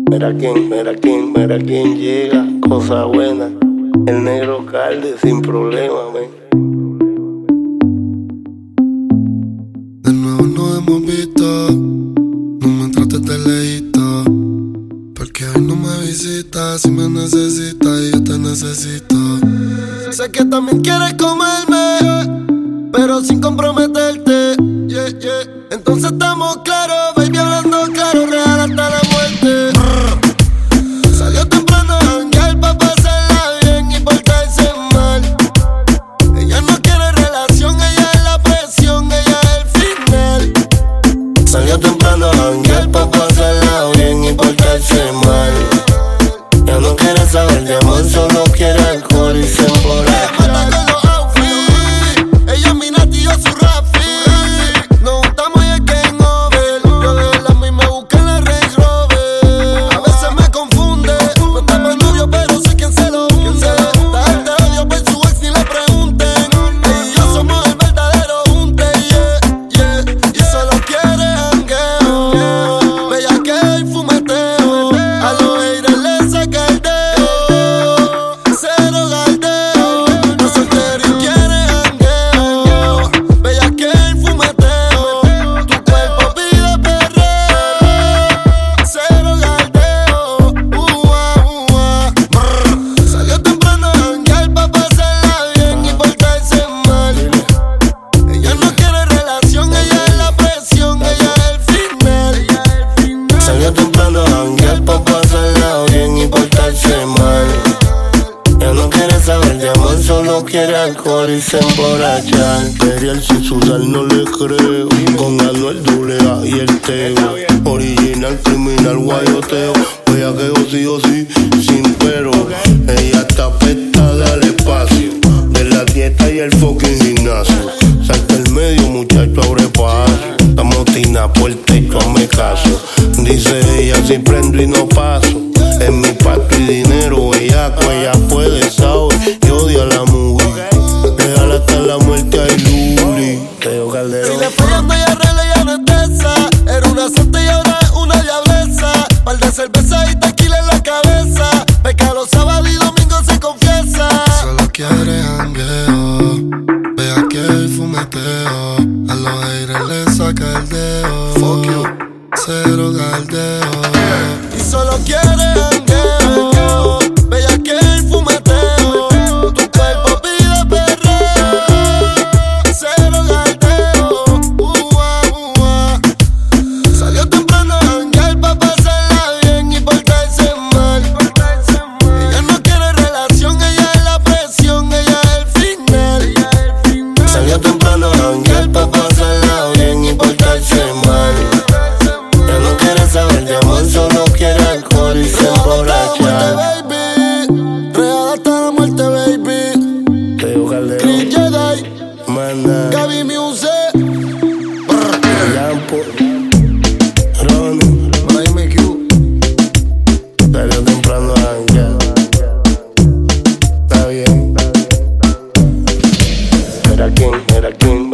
Mira quién llega, cosa buena. El negro Calde sin problema, men. De nuevo nos hemos visto, no me trates de lejito, porque hoy no me visitas. Si me necesitas y yo te necesito. Sé que también quieres comerme, pero sin comprometerte, yeah, yeah. Entonces estamos claros, baby, hablando claro, real hasta la muerte. Salió temprano a janguear pa' pasarla bien y portarse mal. Ella no quiere relación, ella es la presión, ella es el final. Salió temprano a janguear pa' pasarla bien y portarse mal. Ella no quiere saber de amor, solo quiere alcohol y se emborracha. Solo quiere alcohol y se emborrachar. Perial sin sudar no le creo. Con Anuel AA y el Teo. Original, criminal, guayoteo. Bellaqueo sí o sí, sin pero. Ella está afectada al espacio de la dieta y el fucking gimnasio. Salta el medio, muchacho, abre paso. Estamos tina por el techo, hazme caso. Dice ella, si prendo y no paso. En mi pato y dinero, ella puede, sabe. Y odia la movie. Real hasta la muerte hay Luli. Teo Calderón. Si le fallando y arregla ya no es de esa. Era una santa y ahora es una diableza. Par de cerveza y tequila en la cabeza. Peca los sábados y domingos se confiesa. Solo quiere jangueo, vea que el fumeteo. A los haters le saca el dedo. Fuck you, cero galdeo. Y solo quiere jangueo, vea que el fumeteo. Tu cuerpo pide perreo, cero galdeo. Salió temprano a janguear pa' pasarla bien y portarse mal. Ella no quiere relación, ella es la presión, ella es el final. Salió temprano a janguear pa' pasarla bien y portarse mal. Ella no quiere saber de amor, solo quiere alcohol y se emborracha. Real hasta la muerte, baby. Teo Calderón. Chris Jedi, Manda. Gaby Music, Lampo. Ron. Miami Q. Salió temprano a janguear. Está bien. Mira quién